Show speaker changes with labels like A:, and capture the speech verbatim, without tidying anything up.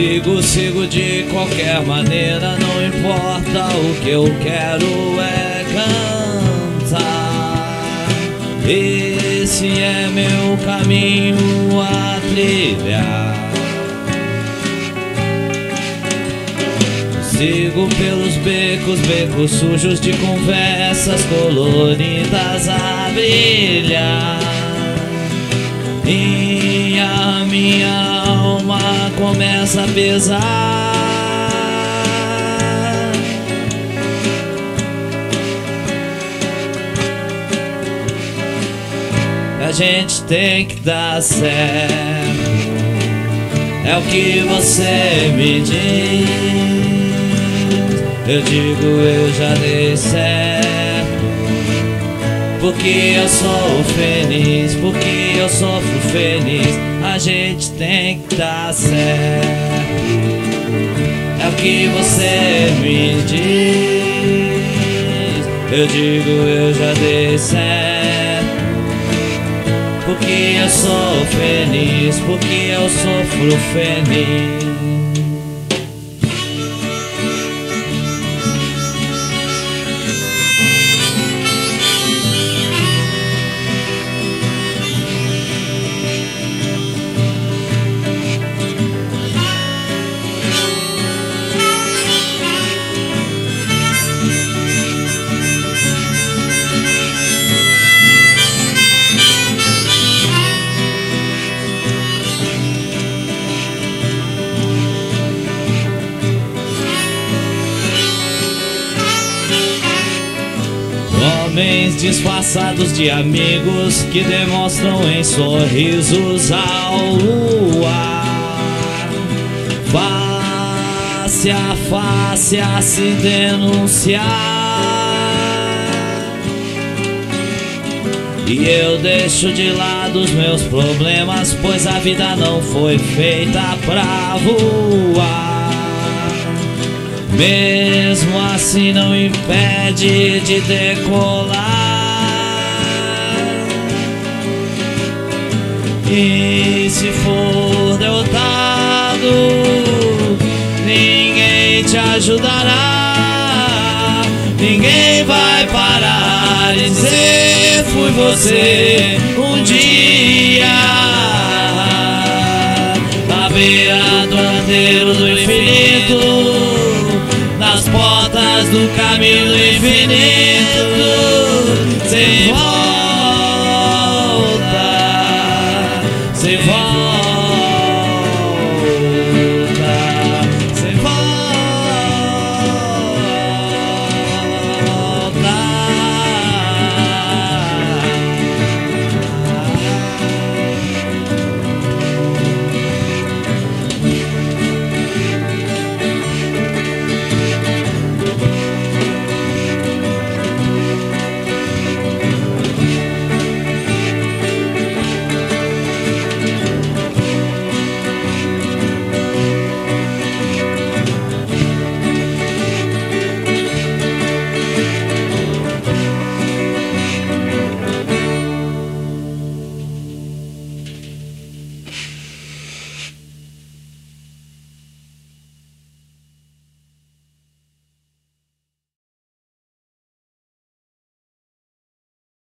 A: Sigo, sigo de qualquer maneira, não importa, o que eu quero é cantar. Esse é meu caminho a trilhar. Sigo pelos becos, becos sujos de conversas coloridas a brilhar. E a minha alma começa a pesar. A gente tem que dar certo, é o que você me diz. Eu digo, eu já dei certo, porque eu sou feliz, porque eu sofro feliz. A gente tem que dar certo, é o que você me diz. Eu digo, eu já dei certo, porque eu sou feliz, porque eu sofro feliz. Homens disfarçados de amigos que demonstram em sorrisos ao luar, face a face a se denunciar. E eu deixo de lado os meus problemas, pois a vida não foi feita pra voar. Mesmo assim não impede de decolar. E se for derrotado, ninguém te ajudará. Ninguém vai parar e dizer fui você um dia. À beira do andeiro do infinito, nas portas do caminho infinito, sem volta.